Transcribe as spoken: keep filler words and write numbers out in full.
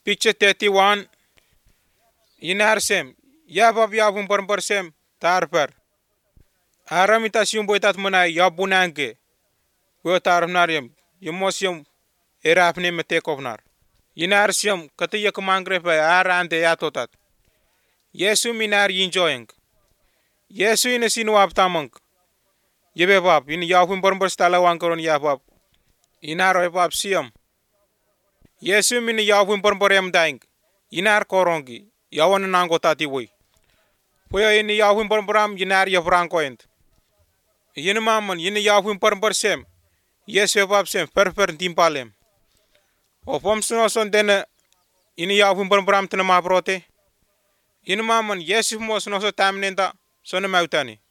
Picture thirty-one. Inar sem. Yabab yabun peremper sem. Tarper. Aramita siumboitat menai yabunange. Wo tarnarium. Yemosium erapne metekovnar. Inar sem katiya kemangrepe arande yatotat. Yesu minar yinjoyeng. Yesu ina sinu aptamang. Yebe bab in yabun peremper stala wangkoron yabab. Inar bab siam. Yesu min yabun peremper yam daing. Inar korongi. Yawan nango tati woi. Poya ini yabun peremperam inar yafrankoent. Yin maman yin yabun peremper sem. Yesu bab sem perper timpalem. Opom sunoson dene ini yabun peremperam tena maprote. Yin maman Yesu mo sunoso tamnenta sona mautani.